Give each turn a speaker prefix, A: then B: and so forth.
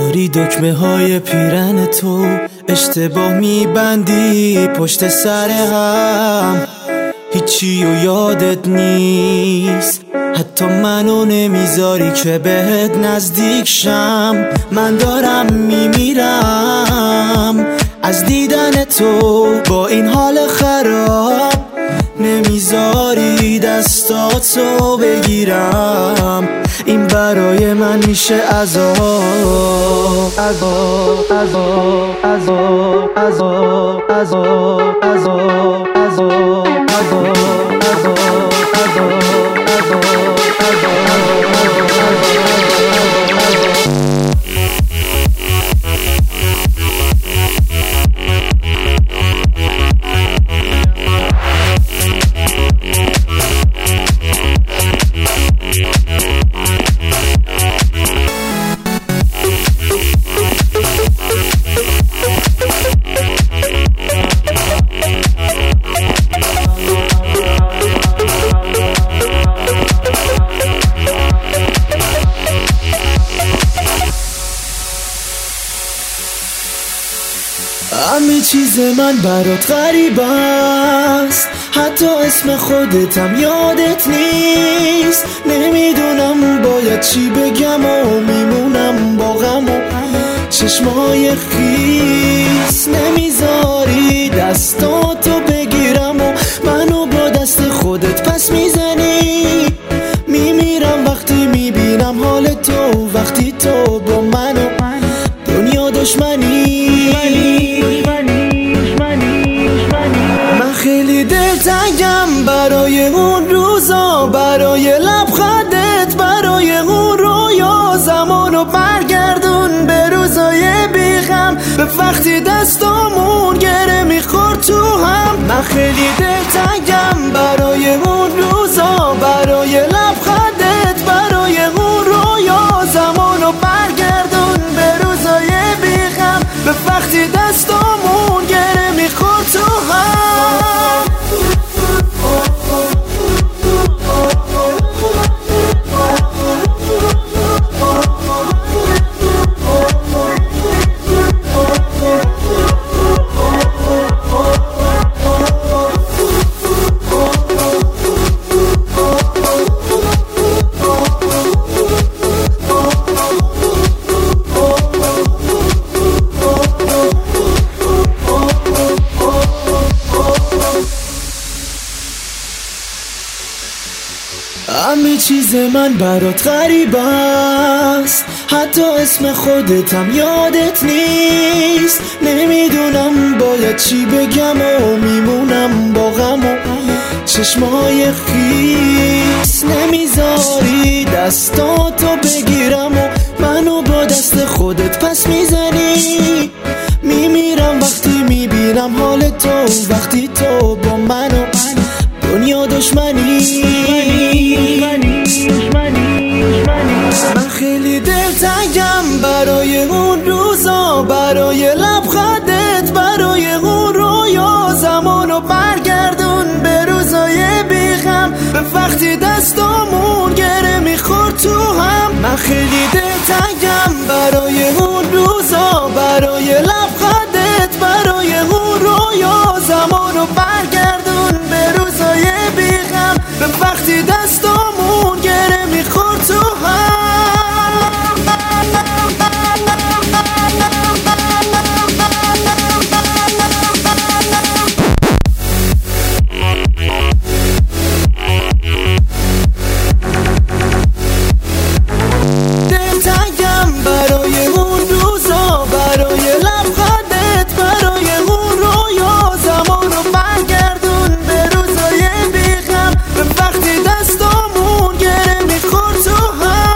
A: داری دکمه های پیرن تو اشتباه میبندی پشت سر هم، هیچی و یادت نیست، حتی منو نمیذاری که بهت نزدیک شم. من دارم میمیرم از دیدن تو، با این حال خراب نمیذاری دستاتو بگیرم. این برای من میشه عذاب، عذاب، عذاب، عذاب، عذاب، عذاب، عذاب، عذاب، همه چیز من برات غریب است، حتی اسم خودتم یادت نیست. نمیدونم باید چی بگم و میمونم با غم و چشمای خیس. نمیذاری دستاتو بگیرم و منو با دست خودت پس میزنی. میمیرم وقتی میبینم حال تو، وقتی تو با منو دنیا دشمنی. من خیلی دلتنگم برای اون روزا، برای لبخندت، برای اون رویا. زمانو برگردون به روزای بیغم، به وقتی دستامون گره میخورد تو هم. من خیلی دلتنگم برای اون روزا، برای لبخندت، برای اون رویا. زمانو برگردون به روزای بیغم، به وقتی دستامون گره میخورد تو هم. همه چیز من برات غریب است، حتی اسم خودتم یادت نیست. نمیدونم باید چی بگم و میمونم با غم و چشمای خیس. نمیذاری دستاتو بگیرم و منو با دست خودت پس میزنی. میمیرم وقتی میبینم حال تو، وقتی تو با منو دنیا دشمنی. من خیلی دلتنگم برای اون روزا، برای لبخندت، برای اون رویا. زمانو برگردون به روزای بیغم، به وقتی دستامون گره میخورد تو هم. من خیلی دلتنگم برای اون روزا، برای لبخندت، برای اون رویا. زمانو برگردون به روزای بیغم، به وقتی دستامون گره میخورد تو هم. دلتنگم برای اون روزا، برای لبخندت، برای اون رویا. زمانو برگردون به روزای بیغم، به وقتی دستامون گره میخورد تو هم.